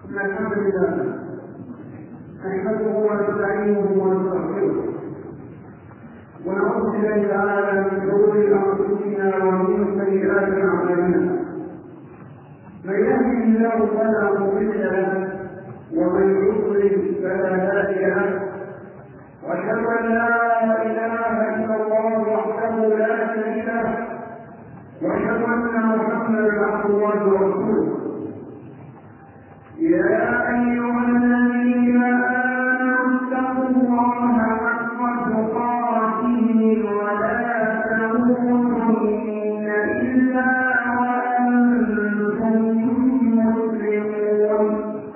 الحمد لله نحمده ونستعينه ونستغفره ونعوذ بالله تعالى من شرور انفسنا ومن سيئات اعمالنا. من يهده الله فلا مضل له ومن يضلل فلا هادي له، واشهد ان لا اله الا الله وحده لا شريك له، واشهد ان محمدا عبد الله ورسوله. يا ايها الذين امنوا اتقوا الله حق تقاته ولا تموتن الا وانتم مسلمون.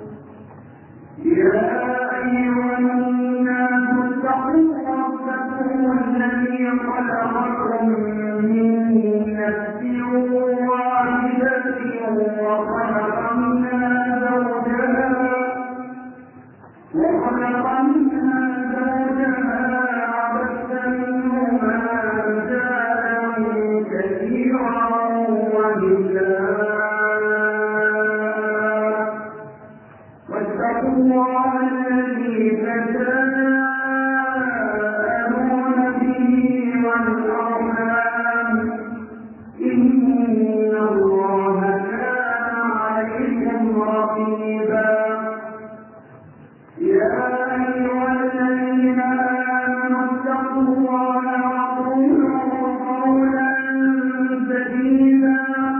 يا ايها الناس اتقوا ربكم الذي خلقكم من نفس واحده وخلق منها زوجها وبث منهما رجالا كثيرا ونساء، واتقوا الله الذي تساءلون به والارحام ان الله كان عليكم رقيبا. يا ايها الذين امنوا اتقوا الله وقولوا قولا سديدا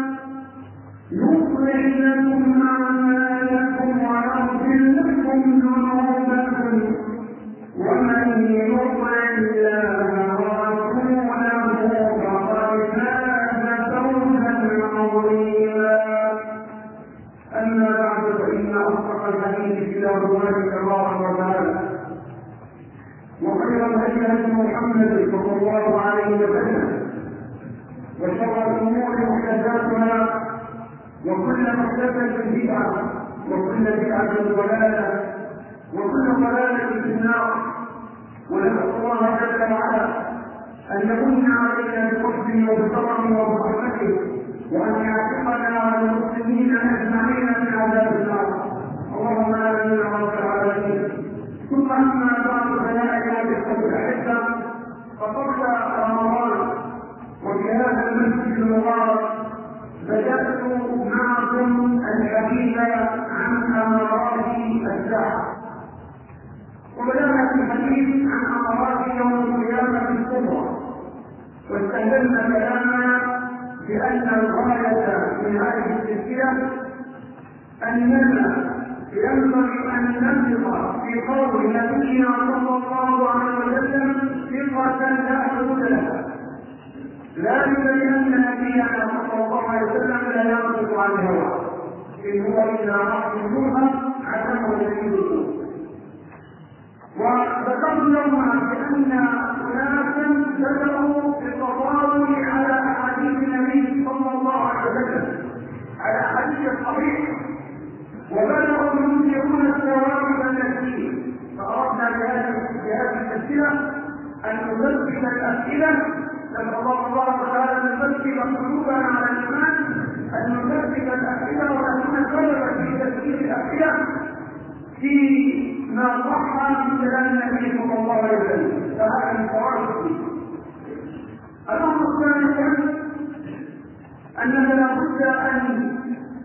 يصلح لكم اعمالكم ويغفر لكم ذنوبكم، ومن يطع الله ورسوله فقد فاز فوزا عظيما. اما بعد فان اصدق الحديث كتاب الله تبارك وتعالى، وخير الهدي هدي محمد صلى الله عليه وسلم، وشر الامور محدثاتها، وكل محدثه بدعه، وكل بدعه ضلاله، وكل ضلاله في النار. ونسال الله جل وعلا ان يمن علينا بفضله وبكرمه وبرحمته، وان يعتقنا على المسلمين اجمعين من عذاب النار. اللهم امين يا رب العالمين. ثم اما بعد فيا ايها الاخوه الاحبه، فقبل رمضان وفي هذا المسجد المبارك بدات معكم الحديث عن امارات الساعه، وبدانا في الحديث عن امارات يوم القيامه الكبرى، واستهللنا كلامنا بان الغايه من هذه السلسله اننا ينبغي ان ننطق في قول نبينا صلى الله عليه وسلم ثقه لا حدود لها، ذلك لان نبينا صلى الله عليه وسلم لا ينطق عن الهوى ان هو الا وحي يوحى علمه شديد القوى. وذكرنا بان اناسا بداوا بالتطاول على احاديث النبي صلى الله عليه وسلم، على احاديث الصحيح، وبدأوا ينكرون الثوابت التي، فأردنا بهذه السلسلة أن نثبت الأسئلة، نسأل الله تعالى أن يثبت قلوبنا على الإيمان، أن نثبت الأسئلة ونكون سببا في تثبيت الأسئلة فيما صح من كلام النبي صلى الله عليه وسلم، فهذا من فوائد فيه. الأمر الثاني أننا لابد أن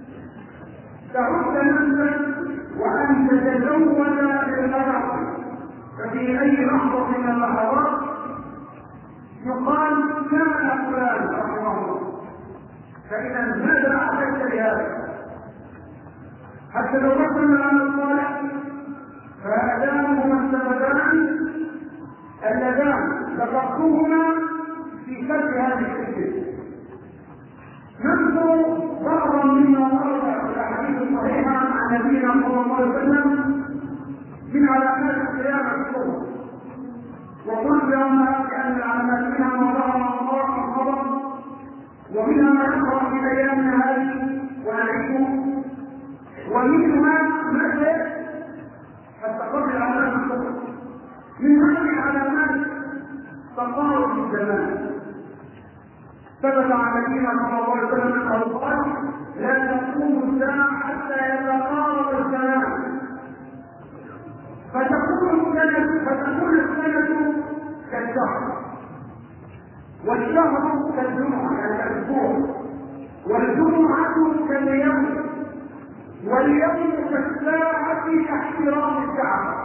تعد نفسك وأن تتزود بالغرق، ففي أي لحظة من اللحظات يقال كان فلان رحمه الله، فإذا ماذا أعددت لهذا؟ حتى لو ركنا على الصالح فهذان هما السببان اللذان ذكرتهما في شرح هذه السلسلة. نذكر بعضا مما ورد في الاحاديث الصحيحه عن نبينا صلى الله عليه وسلم من علامات القيامه الكبرى، وقلنا بان العلامات منها ما ظهر الله الخبر، ومنها ما يقرا في ايامنا هذه ونعيشه، ومنها ما سياتي حتى قبل العلامات الكبرى. من هذه العلامات تقارب الزمان، ثبت عن نبينا صلى الله عليه وسلم انه قال: لا تقوم الساعه حتى يتقارب الزمان كالجمعة كالأسبوع، والجمعة كاليوم، واليوم كالساعة كاحترام الساعة.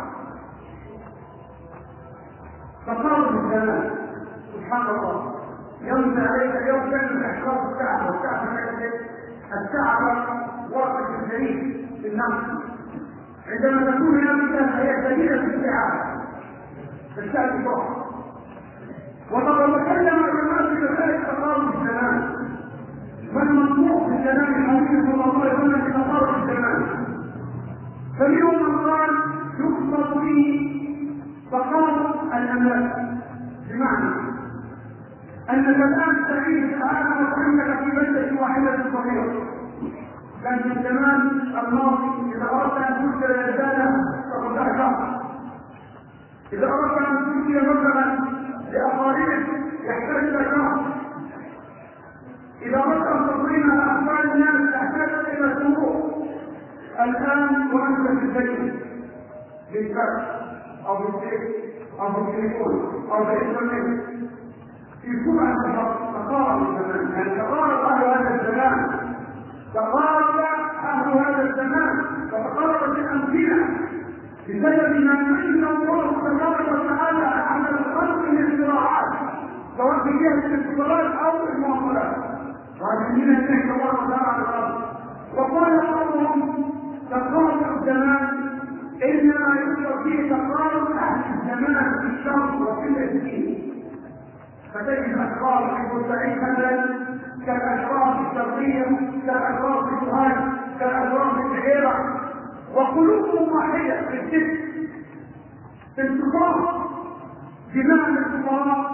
تقارب الزمان سبحان الله. يوم عليك اليوم كان احترام الساعة، الساعة واقف الجليل في النمط. عندما تكون هناك هي دليلة في الساعة الساعة تروح. وقد تكلم العلماء في مسألة تقارب الزمان، والمطلوب في الزمان الحديث صلى الله عليه وسلم في تقارب الزمان. فمنهم من قال يقصد به تقارب الأملاك، بمعنى أنك الآن تعيش العالم وكأنك في بلدة واحدة صغيرة. كان في الزمان الماضي إذا أردت أن ترسل رسالة تاخذ شهر، إذا أردت أن ترسل مثلا لأقاربك يحتاج إلى شهر، إذا أردت أن تصليها لأطفال الناس تحتاج إلى شهور. الآن وأنت في البيت بالفرش أو بالسيف أو بالتليفون أو بالإنترنت في سرعة تقارب الزمان. يعني تقارب أهل هذا الزمان، تقارب أهل هذا الزمان، فتقاربت الأمثلة بسبب ما من الله تبارك وتعالى على الخلق من الزراعات، سواء في جهة الاتصالات أو المواصلات. وهذه من الله تبارك وتعالى على الأرض. وقال بعضهم تقارب الزمان إنما يذكر فيه تقارب أهل الزمان في الشرق وفي الدين. فتجد أشخاص في بورسعيد مثلا كالأشخاص الشرقية، كالأشخاص في سوهاج، كالأشخاص في البحيرة، وقلوبهم واحدة في الجسم، في انتصار بمعنى الفقراء.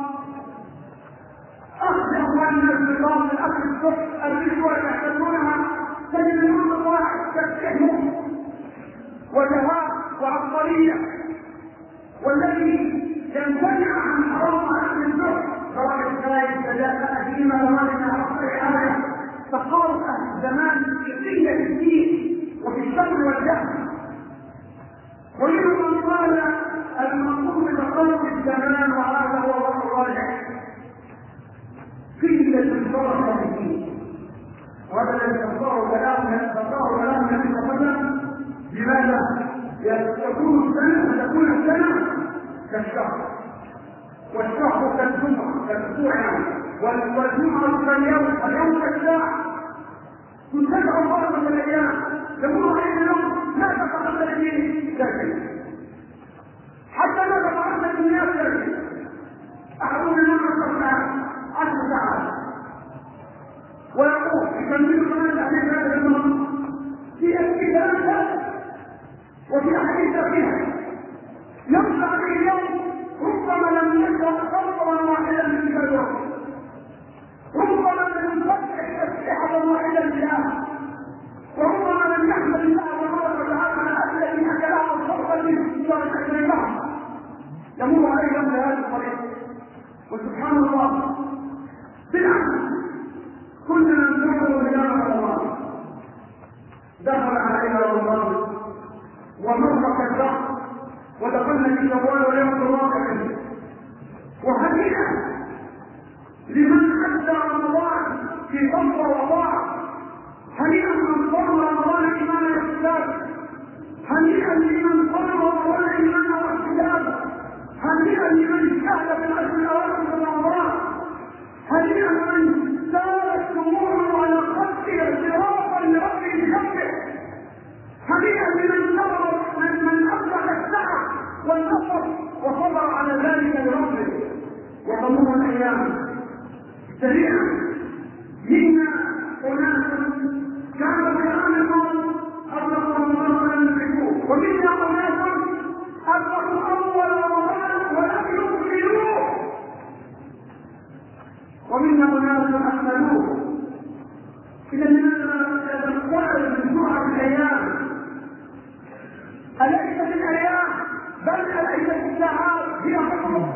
أخذ أموالنا الانتصار من أكل الصبح الرشوة يحتاجونها، تجد الأمر واحد تفتحهم وجهاء وعبقرية. والذي يمتنع عن حرام أكل الصبح سواء الشاي ثلاثة أديمة لمالنا أصل حاجة. تقارب أهل الزمان في قلة الدين وفي الشر والجهل. ومنهم من قال المقصود بتقارب الزمان وهذا هو الراجح قلة البركة في الدين. وهذا الذي تقرأه كلامنا النبي صلى الله عليه وسلم. لماذا؟ تكون السنة كالشهر، والشهر كالجمعة كالأسبوع، والجمعة كاليوم، واليوم كالساعة. تتبع الله من الأيام يقول عليه اليوم لا تتقبل به ساكن، حتى لا تتعرض الدنيا ساكن. أحدهم يقول 10 ساعات ويقول يكمل كمان الحديث هذا المنطق في كلام ثالث وفي أحاديث فيها يمشي عليه اليوم ربما لم يشرب خطوة واحدة من كتاب، ربما لم يفتح تسبيحة واحدة لله، وربما لم يحمد الله تبارك وتعالى على الذي أكله الخطوة منه ويشكر الله. يمر عليه بهذا الطريق. وسبحان الله بالعكس كنا ننظر إلى رمضان، دخل علينا رمضان ومر كالدهر ودخلنا في شوال وليله الواقع. وهنيئا لمن ادى رمضان في صبر وطاعه، هنيئا من صام رمضان ايمانا واحتسابا، هنيئا لمن صام رمضان ايمانا واحتسابا، هنيئا لمن شهد بالعشر الاواخر من رمضان، هنيئا من سارت اموره على خلقه اعترافا لربه بحقه، هنيئا لمن صبر من أطلق السعة والنصر وصبر على ذلك لربه. وتمر الأيام سريعا. منا أناس كانوا في الآن الموت أطلقوا رمضان ولم يدركوه، ومنا أناس أطلقوا أول رمضان ولم يكملوه، ومنا أناس أكملوه. إذا لماذا نتذكر من سرعة الأيام؟ أليست الأيام بل أليست الساعات هي حكمه.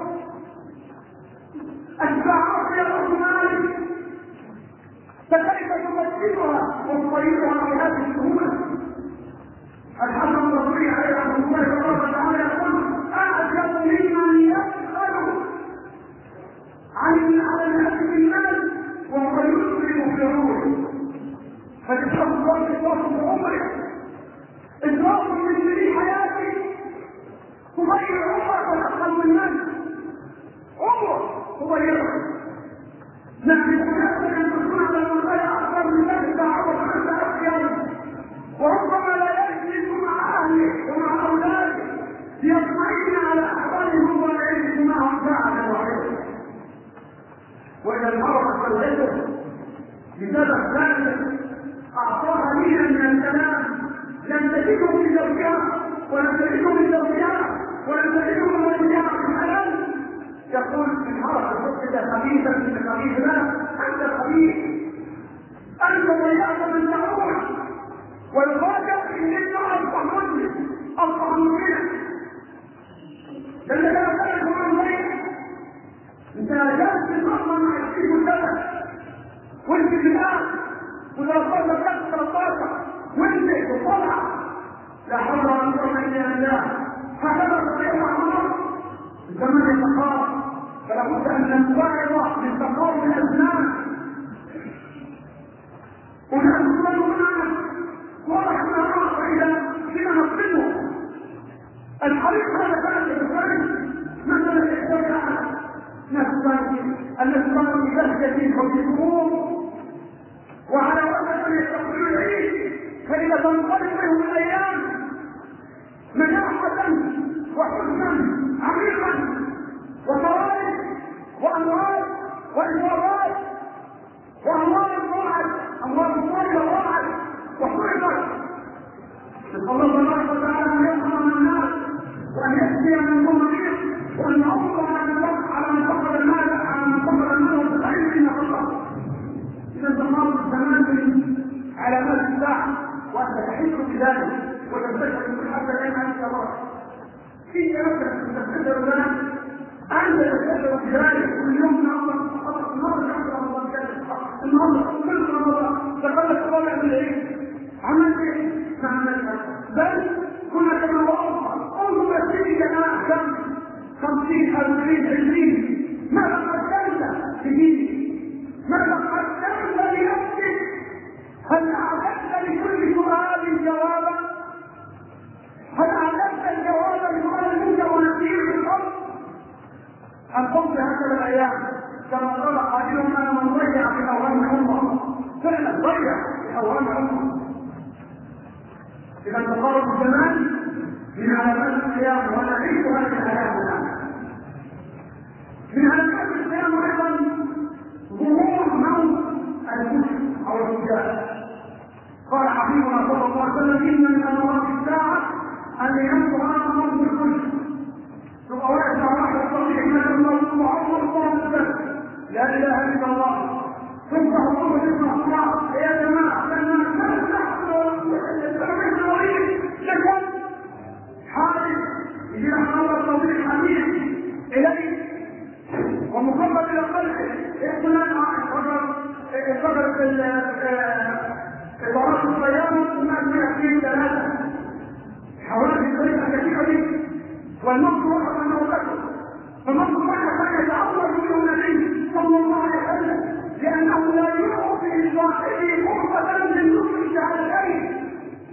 الساعات هي الرحمن، فكيف تمثلها وتطيرها في هذه السهولة؟ الحسن البصري عليه رحمه الله تبارك وتعالى يقول أعجب ممن يسأل عن الناس بالمال زوجته بسبب ذلك أعطاها لينا من الكلام لم تجده من زوجها ولم تجده من زوجها ولم تجده من زوجها في الحلال، يقول المرأة تفقد خبيثا من خبيث لا أنت خبيث أنت ضيعت من تعود، والواقع إن الله أصبح مسلم أصبح مؤمنا لأن كان ذلك هو الغير. أنت جالس المرأة مع الشيء السبب وانت في الآن وذرقات الكسر 13 وانت وطلع لا حول ولا قوة إلا بالله. هكذا تطيع عمر زمن التقاط، فلا بد أن نتواعظ بالتقاط الأزمان ونحن هنا ورحنا الله إلى فيما نقصده. الحريق هذا كان يتفرج مثلا يحتوي على النسبان بلهجة حكمهم وعلى وقت يستقبلوا العيد، فإذا تنطلق بهم الأيام مناحة وحزنا عميقا وصوارف وأموال وإصابات وأموال ضاعت، أموال طائلة ضاعت وحرقت. نسأل الله تبارك وتعالى أن يرحم الناس وأن يسقي من ظلمهم وأن يعوض على من فقد المال على من فقد المال وتتعين فيما فقد. إذا تمر الزمان علامات الساعة وأنت تحس بذلك وتنتشر من حتى الآن أنت الله. في نفسك تستشعر ذلك أنت تستشعر بذلك كل يوم نعمل فقط النهارده عشر رمضان كامل النهارده كل رمضان تقلت طالع بالعيد عملت ايه؟ ما عملتها بل كنا كما وقفنا انظر السنين كما أحكام 50 40 20 ماذا قدمت في دينك؟ ماذا قدمت لنفسك؟ هل أعددت لكل سؤال جوابا؟ هل أعددت الجواب لسؤال منك ونسير بالحب؟ أن قمت هكذا الأيام كما قال قائلهم أنا من ضيع في أوهام عمر، فعلا ضيع في أوهام عمر. إذا تقارب الزمان من علامات القيامة ونعيش هذه الحياة الآن. من علامات القيامة أيضا ظهور موت الكفر أو الرجال. قال حبيبنا صلى الله عليه وسلم إن من أمراض الساعة أن ينظر هذا موت الكفر. تبقى واقف مع واحد الصديق إنك الله وعمر الله لا إله إلا الله ثم الله اسم الله يا جماعة لما لكم حادث يجي لك الله الصديق حديث إليه ومقرب إلى قلبه يقول فقط الورق الصيام والناس يحكي ثلاثة حوالي الطريقة كثيرة دي والنص وقف أنه ذكر فالنص وقف أن يتعرض منه النبي صلى الله عليه وسلم لأنه لا يعطي لصاحبه فرصة للنصر الشهادتين.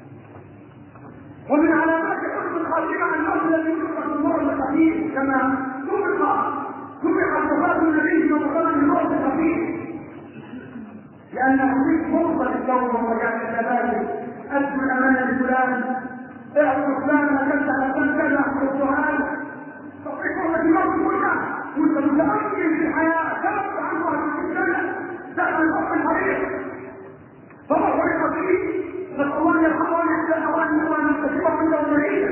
ومن علامات حسن الخاتمة النصر الذي يطلق النور الخفيف كما سبق صفات النبي صلى الله عليه وسلم بالنور الخفيف لأنه فيه فرصة للتوبة ومجال الثبات. أسمى الأمانة لفلان اعرف فلان أكلت حسن كذا أحد السؤال تصيبه اليوم كلها وانت متأكد في الحياة تبقى عنه في السنة دخل الأرض الحريق فهو حريق فيه نسأل الله يرحمه ويحسن أوانه وأن يكتشفه عنده مريضا.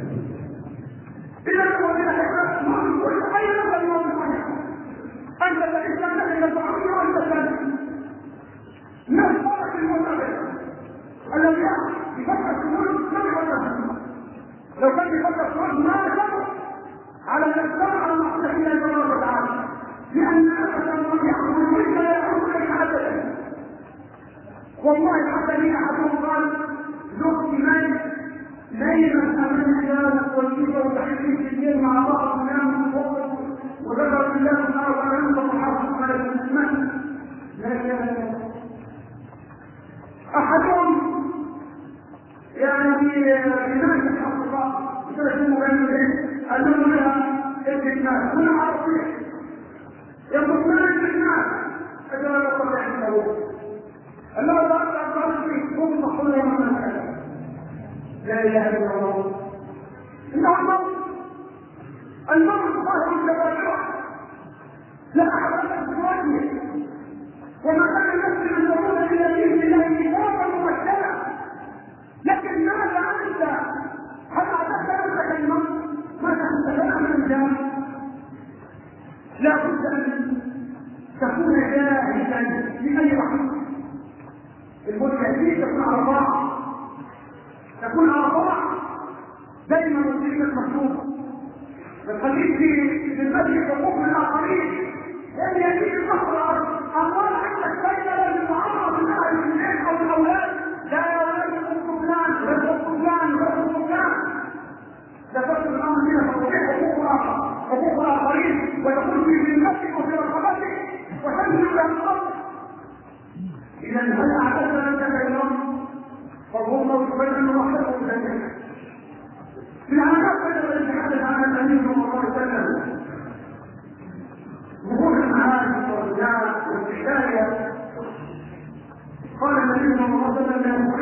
إذا هو إلى حسن ما كل أي نظر يوم الحريق أنت الإنسان الذي تفعله وأنت سنة نفسك المتابعة الذي يفكر في الملك لم يفكر لو كان يفكر في الملك ما يفكر على الإسلام على المعصية إلى الله تعالى لأن أبدا من يحكم الملك لا يحكم لك أبدا. والله حتى لي أحدهم قال زوجتي مالك ليلة أمام الناس والكيسة وتحكي في الليل مع بعض ونام وذكر بالله سبحانه وتعالى أنت محافظ على الإسلام لا أحدهم يعني في ناس الحقيقة يتركون مغنيين أنه لها الناس من عرفية يقول من الناس أجل لا يطلع عنده أنه لا أعطى فيه هم مخلوة من الحياة لا إله إلا الله. إنه الموت الله الجبابرة لا أحد أن تواجه وما كان المسلم ان يكون الا باذن الله كتابا مبشرا. لكن ماذا انت؟ هل اعتقد انت كلمه؟ ماذا انت كلام الانسان؟ لا بد ان تكون جاهزا لاي لحظه. المجاهدين تكون على طاعه، تكون على طاعه دائما وسيله مكتوبه. ما تخليش في المسجد حقوق من الاخرين، لان يجيب البحر الارض اموال عندك فايده للمعامله من اهل البيت او الاولاد. لا يا ولد حقوق فلان ولا حقوق فلان ولا حقوق فلان. لا تصل الامر الى تطبيق حقوق الاخرين وتكون في ذمتك وفي رقبتك وتنزل الى الارض. اذا هل اعتقد انك اليوم فالله يبين رحمته بذلك. من علامات التي تحدث عنها النبي صلى الله عليه وسلم ظهور المعارف والرجال والحكايه. قال النبي صلى الله عليه وسلم: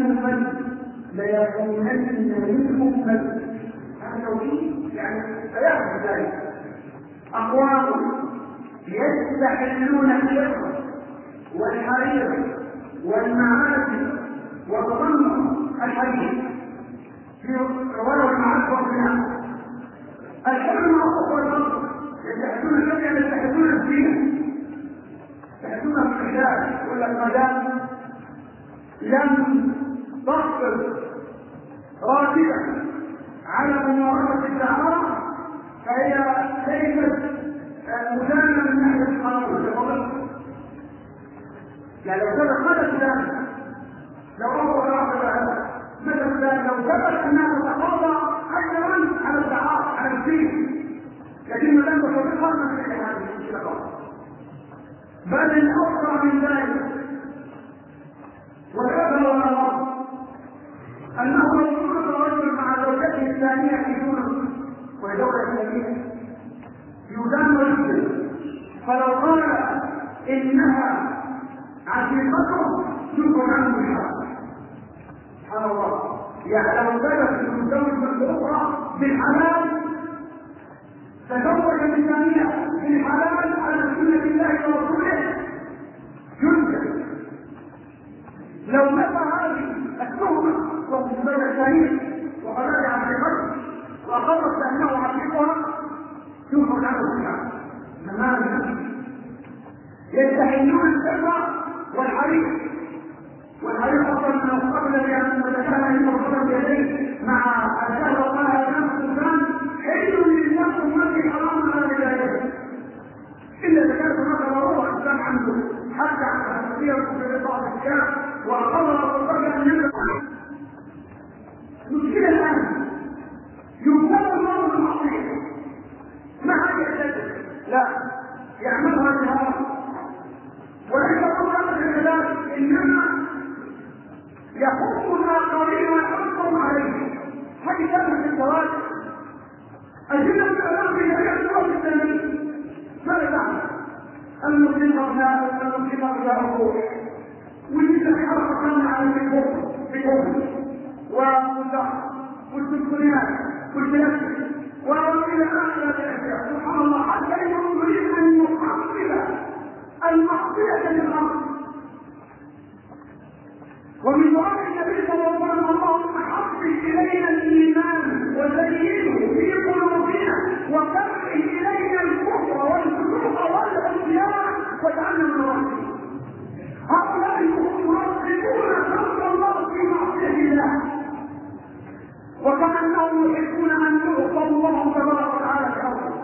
ليكونن منهم من هذا توحيد، يعني سيحدث ذلك. اقوام يستحلون الشر والحرير والمعازف وتضمن الحديث في روايه المعازف والبناء. الحلم معروف والنصر يستحلون الشر، يعني يستحلون الدين، يستحلون الرجال. يقول لك ما دام لم تصبر راكبا على ممارسه الدعاره فهي ليست مسالمه من ناحيه القانون. يعني لو ثبت ماذا فلان، لو أمر راحل ماذا فلان، لو ثبت أنها تتقاضى أجرا على الدعاره على الدين، لكن ما دام تصدقها ما في هذه المشكله. بل الأخرى من ذلك والأثر والأمر أنه لو وجد الرجل مع زوجته الثانية في تونس وهي دولة إسلامية يدان ويسلم، فلو قال إنها عشيقته يكون عنه الحق. سبحان الله. يعني لو ثبت المتزوج من الأخرى بالحلال تزوج من ثانية بالحلال على سنة الله ورسوله ينزل. لو نفى هذه التهمة ومتزوج ثانية وخرج عن عقيقته وأقرت بأنه عقيقها يخرج عنه الحق. لماذا؟ يستحلون السر والحريق. والحريق أصلا من قبل أن نتكلم المرتبط بيديه مع الشهر وقال أمام السلطان حل للنفس التي حرام على رجالته إلا إذا كانت هناك ضرورة الإسلام عنده حتى عن الحساسية في بعض الأشياء وأقرر الرجل أن يملك. المشكلة الآن يبتلى الله بالمعصية ما هي الشيء لا يعملها الجهار وليس قرر العباد، إنما يحط الآخرين ويحطهم عليه. هذه كلمة الزواج أجل الكلام في جميع الدول الإسلامية. ماذا تعمل؟ المسلم أبناء المسلم أبناء والنساء حركة على الكفر والمزاح والسكريات والبلاستيك وإلى آخر الأشياء. سبحان الله. حتى إنه يريد أن يحصل المعصية للأرض. ومن دعاء النبي صلى الله عليه وسلم: اللهم حبب إلينا الإيمان وزينه في قلوبنا وكره إلينا الكفر والفسوق والعصيان واجعلنا من الراشدين. هؤلاء يراقبون خلق الله في معصية الله وكأنهم يحبون أن يعصى الله تبارك وتعالى في أرضه.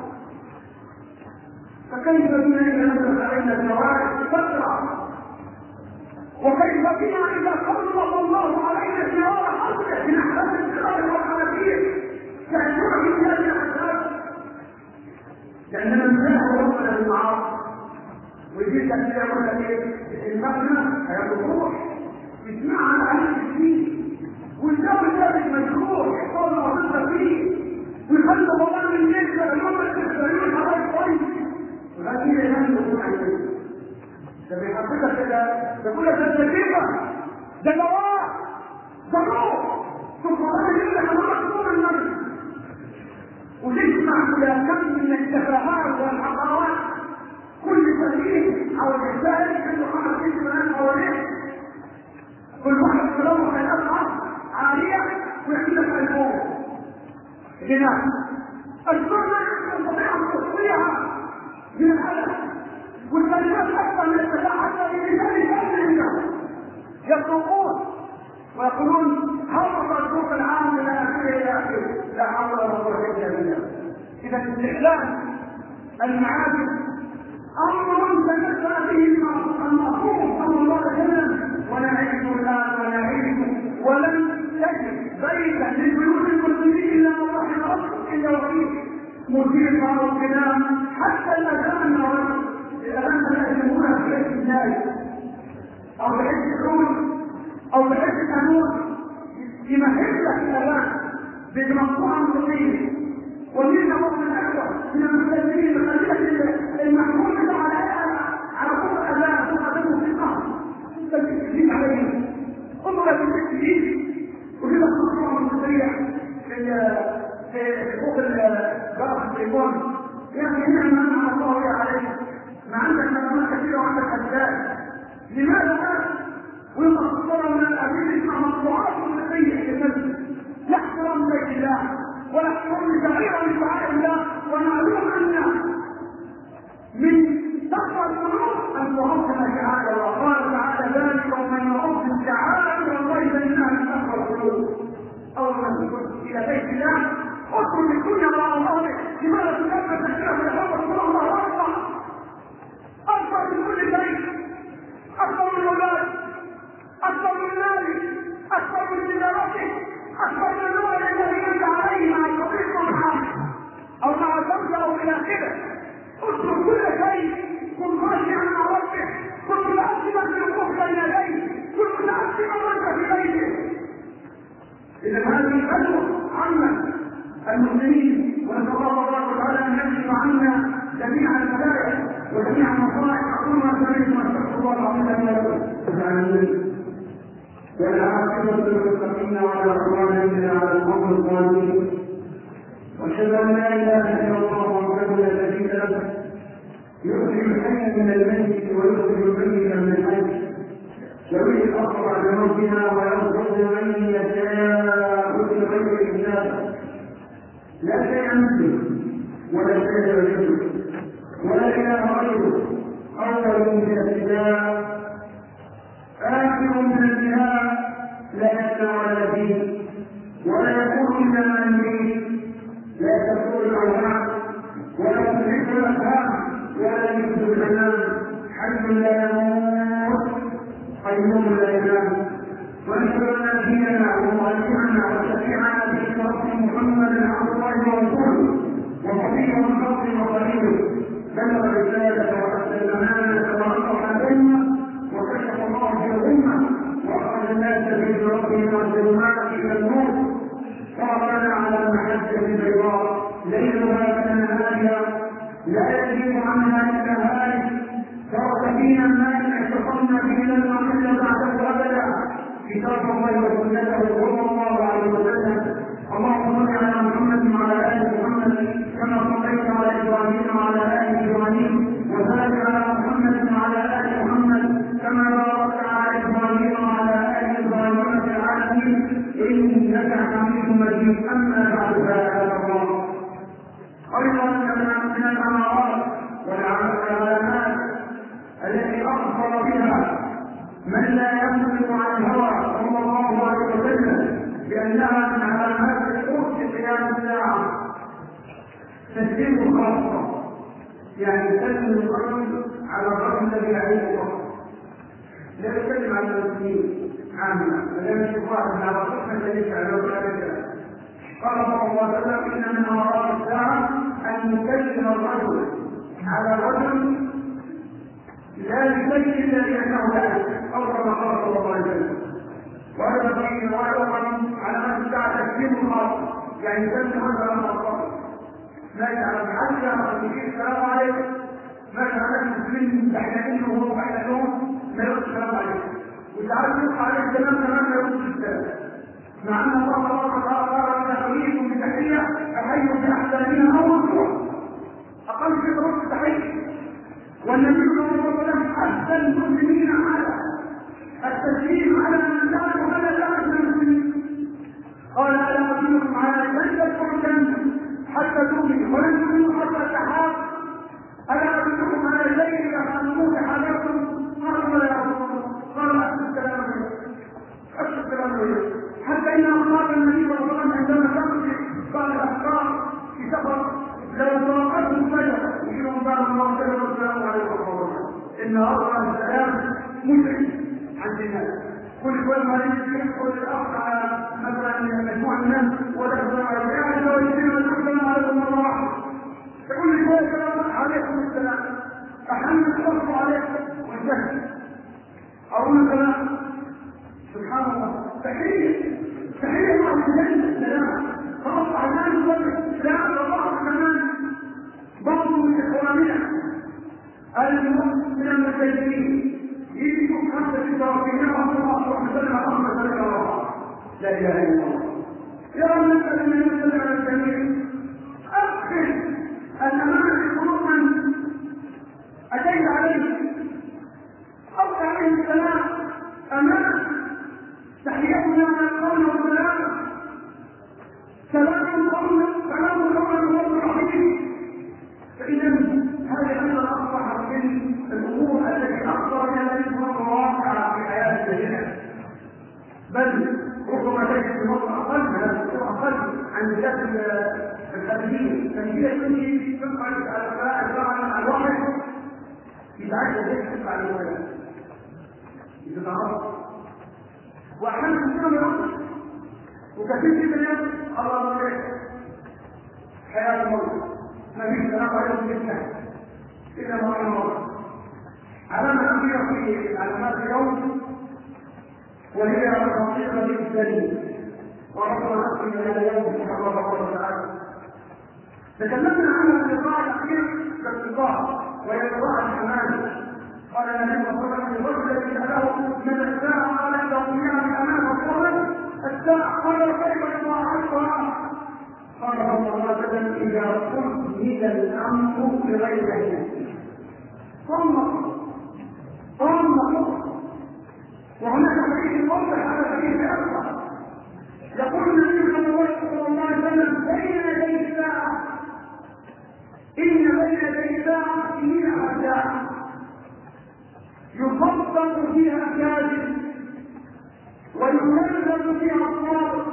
فكيف بنا إذا نزلت علينا النوائب فترة؟ وكيف بنا إذا سلط الله علينا شرار خلقه من أحداث الصغار والحنفية كأننا في هذه الأحداث؟ لأننا نزاهد ربنا بالمعاصي ويجيب تكفير يقول لك ايه؟ المبنى هياخد روح يسمعها على أهل الدين ويساوي ذلك مجروح يحصل وصلت فيه ويخلي الله من الليل فاليوم التسليم حضر كويس وهذه ينام يقول عليه. ده بيحطك كده تقول لك ده كيفه ده دواء ده روح سبحان الله حضرتك طول النبي وتسمع الى كم من التفاهات والحقارات كل سبيل او الرسائل عنده يوم الأرض عالية ويحمل لك الفوق بناء السنة تستطيع أن تصليها من الحدث والكلمات أكثر من التفاعل بلسان كامل يسوقون ويقولون هبط السوق العام إلى آخره إلى آخره لا حول ولا قوة إلا بالله. إذا استحلال المعابد أمر تمثل به المعصوم صلى الله عليه وسلم ونعيش الآن ونعيش ولم تجد بيتا من بيوت المسلمين إلا الله ربك إلا وفيه موسيقى وكلام حتى الأذان لا يسمونها بحيث الناس أو بحيث الحول أو بحيث القانون يمهد لك الأذان بمقطوعة مصرية ومن بعض الأكبر من المسلمين الخلية المحمول على طول الأذان ثم أذان موسيقى تجيب عليهم انظر بالتسجيل وفي مقطوعة مصرية في حقوق البرق التليفون يعني نعم مع الله عليك ما عندك معلومات كثيرة وعندك أجزاء لماذا ويقصر من الأبيض مع مطبوعات مصرية كذلك يحترم بيت الله ويحترم شعيرا من شعائر الله ومعلوم أن من تقوى القلوب أن تعظم شعائر وقال تعالى ذلك ومن يعظم شعائر الله فإنها من تقوى القلوب. أول ما تدخل إلى بيت الله اترك الدنيا مع الله لماذا تكبر تشريع في الحب صلى الله عليه وسلم أكبر من كل شيء أكبر من الأولاد أكبر من مالك أكبر من تجارته أكبر من النور الذي ينزع عليه مع الصديق أو مع الزوجة أو إلى آخره. اترك كل شيء كن خاشعا مع ربك كن متعصبا في الوقوف بين يديه كن متعصبا وانت في بيته. إذا هذه الخلوة عامة المسلمين ونسأل الله تعالى أن يكشف عنا جميع البلايا وجميع المصائب أقول ما سمعت واستغفر الله العظيم لي ولكم. والعاقبة للمتقين ولا عدوان إلا على القوم الظالمين وأشهد أن لا إله إلا الله وحده لا شريك له يخرج الحي من الميت ويخرج الميت من الحي يروي الأخر بعد موتنا ويرزق من يشاء بغير حساب لا شيء مثله ولا شيء مثله ولا إله غيره أول من الابتداء آخر من الانتهاء لا يبنى ولا فيه ولا يكون إلا من فيه لا تكون الأوهام ولا تدرك الأفهام ولا يكتب الأنام حي لا يموت قيوم لا ينام ونشهد ان نبينا ومؤمنا وشفيعنا في شرف محمد عبد الله ورسوله وصفيه من خلقه وخليله بلغ الرساله وادى الامانه ونصح الامه وكشف الله به الامه واخرج الناس في ربهم والظلمات الى النور فربنا على المحجه البيضاء ليلها كنهارها لا يزيد عنها الا هالك ترك فينا الناس اعتصمنا به لن نحل بعده ابدا كتاب الله وسنته صلى الله عليه وسلم. اللهم صل على محمد وعلى ال محمد كما صليت على ابراهيم وعلى ال ابراهيم وبارك على محمد وعلى ال محمد كما باركت على ابراهيم وعلى ال ابراهيم في العالمين انك حميد مجيد. اما بعد فيا الله ايضا من الامارات والعلامات التي اخبر بها من لا يملك عن الهوى صلى الله عليه وسلم بانها من علامات الحوت في قيام الساعه تسليم خاصه يعني يسلم الرجل على الرجل الذي يعيش الوقت لا يتكلم عن المسلمين عامه ولا يشوف واحد على رسول ليس على ذلك. قال صلى الله عليه وسلم ان من امارات الساعه ان يسلم الرجل على الرجل لا يسلم الا لانه لا يعرف او كما قال صلى الله عليه وسلم. وهذا دليل على ان الساعه تسليم خاصه يعني يسلم هذا الامر لا يعلم حتى يقول السلام عليكم ما كان المسلم بحنانه وهو بحنانه ما يقول السلام عليكم وتعالى يقول عليه السلام كمان ما يقول السلام مع ان الله قال انا حييكم بتحيه احيوا باحسانها او مكروه اقل في طرق التحيه. والنبي صلى الله عليه وسلم حث المسلمين على التسليم على من كان ومن لا الله وسلم والسلام عليكم ورحمه الله. ان اصلا السلام مشرك عند الناس. كل ما يجي يدخل الاخ على مثلا مجموعه الناس ودخل على الجاهل ويسلم السلام عليكم مره واحده. تقول لي السلام عليكم السلام. احمد الله عليكم والجهل. اقول السلام. سبحان الله. تحيه مع السلام. خلاص عشان نقول لا الله كمان بعض من اخواننا من المسلمين يجوا خمسه سته واربعين الله وسلم اللهم صل على الله. لا اله الا الله. يا من نسال من يسلم على الجميع. ادخل الامانه قلوبا اتيت عليه ارجع عليه السلام امانه تحياتنا من القول والسلام. سلام قولا من الرحيم. فإذا هذا أيضا أصبح من الأمور التي أكثر من التي تكون واقعة في حياة الجميع. بل ربما تجد في مصر أقل عن ذات الخارجية. فهي تمشي تفعل على الواحد يتعدى ذلك تفعل الولد يتعرض وأحيانا تكون وكثير من الناس الله عليك حياة الموت ما فيش كلام عليهم جدا إلا ما الموت. علامة كبيرة في علامات اليوم وهي الحقيقة بالدليل وربنا نصر من اليوم سبحانه الله تعالى. تكلمنا عنها في اللقاء الأخير كاللقاء وهي لقاء الأمان. قال النبي صلى الله عليه وسلم الرجل الذي سأله من الساعة قال إذا قمنا بأمان وقال الساعة قال كيف إطاعتها؟ قال صلى الله عليه وسلم إذا قلت إذا الأمر بغير علم ثم وهناك حديث واضح على حديث أكبر يقول النبي صلى الله عليه وسلم بين يدي الساعة إن بين يدي الساعة فيها ساعة يصدق فيها كاذب ويكذب فيها الصادق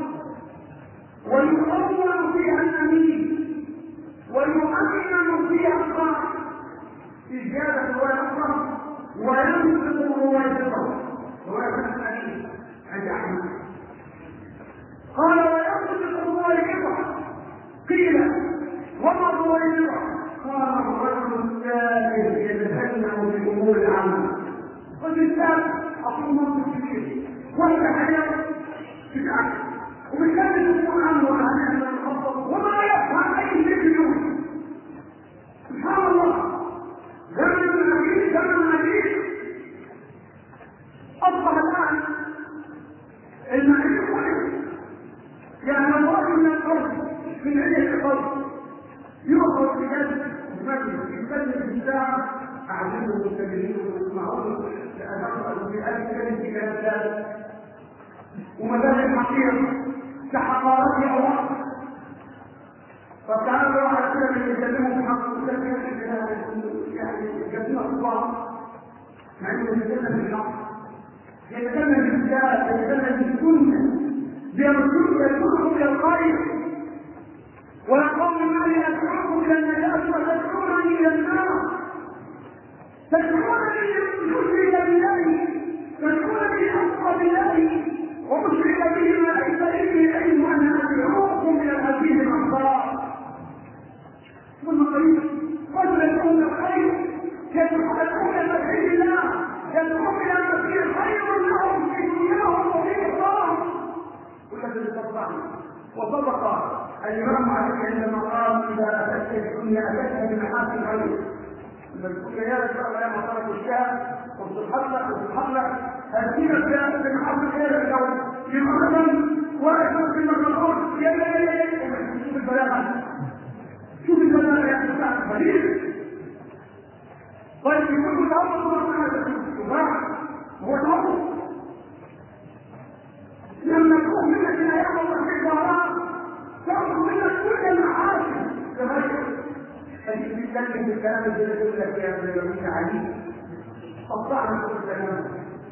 ويؤول فيها الأمين ويؤمن فيها الصالح في زيادة رواية وينصب روايته رواية الأمين عند أحمد. قال وينصب روايته قيل وما روايته؟ قال الرجل الثالث يتكلم في الأمور العامة. قلت الثالث أقول منصب كبير وانت حياة في العقل وبالتالي تكون عنه وعنه من الخطر وما يفهم أي شيء. سبحان الله. زمن النبي زمن النبي أصبح الآن المعين كله يعني الله من الأرض من أي الأرض يؤخذ بجد يتكلم بالساعة أعلمه المستمرين ويسمعون لأنه في أي كلمة في كلام ومدار الحقيقة كحقارات الله. فكان واحد كده اللي يكلمه بحق يعني يكلمه الله مع انه يتكلم بالحق يتكلم بالكتاب يتكلم بالسنه بيرسلكم الى الخير ويقول ما لي ادعوكم الى النجاه وتدعونني الى النار تدعونني لاشرك بالله تدعونني لاكفر بالله وأشرك به ما ليس لي علم أن أدعوكم إلى العزيز الأنصار. ثم قريب رجل يكون الخير يدعون إلى مسجد الله يدعون إلى مسجد خير لهم في دنياهم وفي أخراهم. والذي صدقني وصدق الإمام علي عندما قال إذا أتت الدنيا أتتها بمحاسن الخير. المسؤول يا رجال يا مصارك الشام وتتحقق هذه الأشياء من حظ خير الأول يمكن وأشوف في المقرون يا شوف البلاغة شوف البلاغة يا أخي خليل. طيب يقول تعوض الله سبحانه هو تعوض لما يكون منك لا يعمل في الظهران تعوض منك كل المحاسن فجئت تتكلم بالكلام اللي يقول لك يا ابن علي قطعنا كل كلام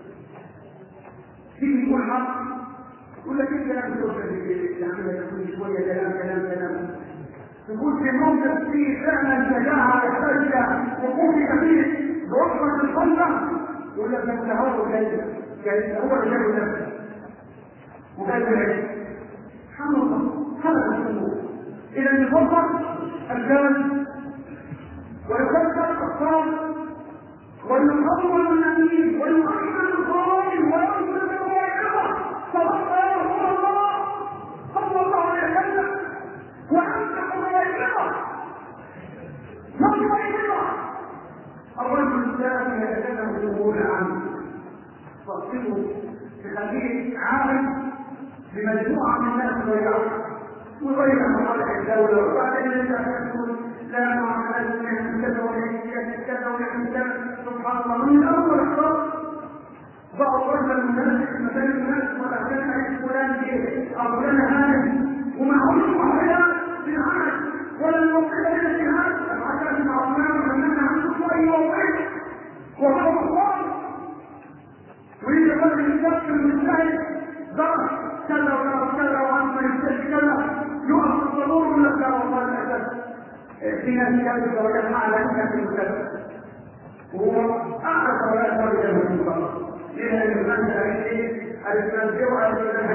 في يقول حق يقول لك ايه كلام يعني يقول شويه كلام تقول في موقف فيه فعلا شجاعه يحتاج وفي فيه برحمة الخلة يقول لك انت هو جاي هو اللي جاي نفسه وجاي بالعيش. سبحان الله هذا الامور. اذا يفضل الجانب ويكبر الصالح ويقوم النبي ويؤمن الظالم ويرسل الموعظه صدق يا رسول الله صلى الله عليه وسلم وانصح الموعظه ما الموعظه؟ الرجل الثاني يتكلم الجمهور عنه تصله تخليه عالم بمجموعه من الناس وغير مصالح الدوله وبعدين يقول لا نعمل من كذا ويحكي كذا ويحكي سبحان الله من اول الخط بعض رجل الناس مثل الناس ولا كان فلان او فلان هذا ومعهوش محيان في العمل ولا الموقف الذي هذا عشان معلومات ومنها عنده شويه ووقت وهو مصاب ويجي الرجل الشخص المجتهد ضرب كذا وكذا وعما يستشفي كذا يقف الصدور ولا لا والله الاساس في ناس يجب درجات اعلى من المكتب وهو اعلى درجات درجه من المكتب لان الانسان الاسلام جوهر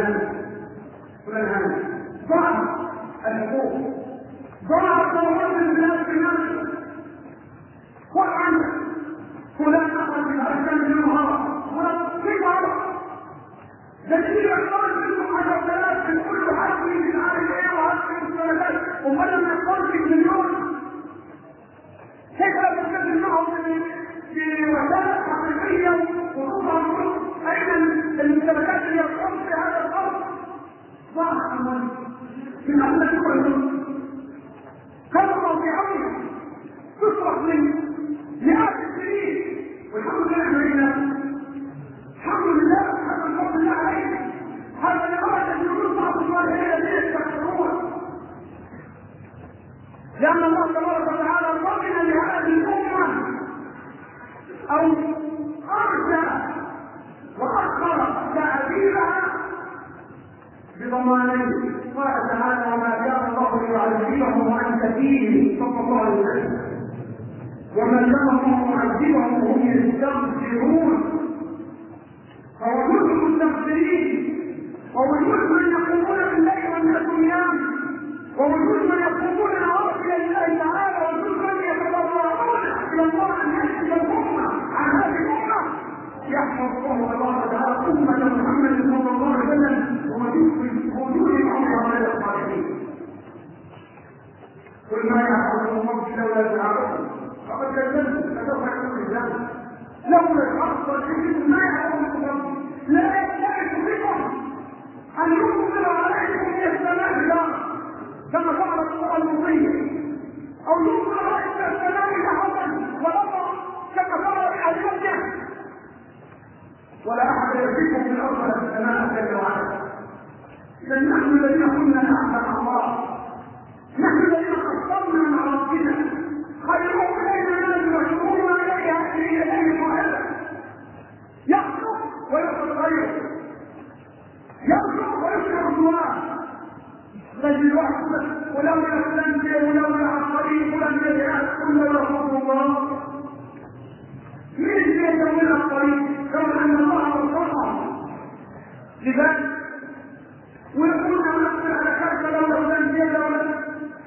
فلان ضعف الحقوق ضعف ضرورات الناس في نفسه وعنه فلان اخذ من احسن من المهاره وكيف هذا دليل الخارج منه على ثلاث من كل حد من عارف ايه وعارف المستندات وما لم يخرج مليون كيف لا تتكلم معهم في وسائل حقيقيه وخصوصا اين المستندات اللي يقوم في هذا الارض ضاع من ان تكون كبر في عمره تصرف من مئات السنين والحمد لله الحمد لله الحمد لله عليك هذا لغايه الجنود بعض الصالحين الذين يستغفرون لان الله تبارك وتعالى ضمن لهذه الامه او ارسل واخر تعذيبها بضمانين قال تعالى وما كان الله ليعذبهم وانت فيهم صلى الله عليه وسلم وما كان الله معذبهم وهم يستغفرون فوجود المستغفرين ووجود من يقومون بالليل والناس نيام ووجود من يقومون العرب الى الله تعالى ووجود من يتضرعون الى الله ان يكشف الامه عن هذه الامه يحفظ الله تعالى امه محمد صلى الله عليه وسلم ووجود الامر غير الصالحين. قل ما يحفظ الله لولا دعاؤكم فقد كذبتم فسوف يكون الجنه لولا الحق والذكر ما يحفظكم لا يستعد بكم ان ينزل عليكم من السماء نارا كما فعل القرى المضيه او ينزل عليكم من السماء سحابا ونطرا كما فعل اهل مكه ولا احد يزيدكم في الارض ولا في السماء جل وعلا. اذا نحن الذين كنا نعبد الله نحن الذين خصمنا مع ربنا خيرهم الينا الناس وشكورنا اليه المؤلف يخلق ويخلق غيره يخلق ويخلق الدعاء تجد واحد ولولا فلان ولولا الطريق ولم يجعل كل رسول الله من يتولى الطريق كما ان الله وصفه لذلك ويقول نحن على كذا لولا فلان ولا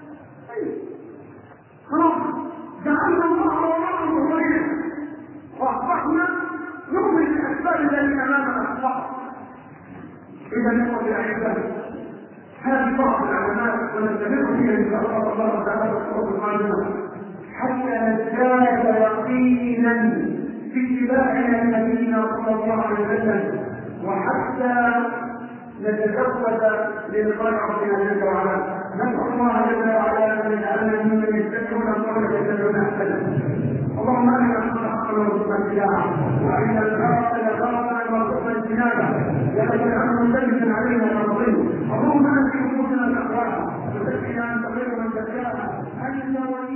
خلاص جعلنا الله وراءه غيره واصبحنا نؤمن بالاسباب التي امامنا فقط. اذا نقول بالاحباب هذه بعض العلامات ونستمر فيها ان شاء الله تعالى في الصوت القادمه حتى نزداد يقينا في اتباعنا لنبينا صلى الله عليه وسلم وحتى نتزود للقاء ربنا جل وعلا. نسال الله جل وعلا ان يجعلنا ممن يتبعون القول فيتبعون احسنه. اللهم ارنا الحق حقا وارزقنا اتباعه وارنا الباطل باطلا وارزقنا اجتنابه ولا تجعله ملتبسا علينا ونضل. اللهم انزل نفوسنا تقواها وزكها انت خير من زكاها انت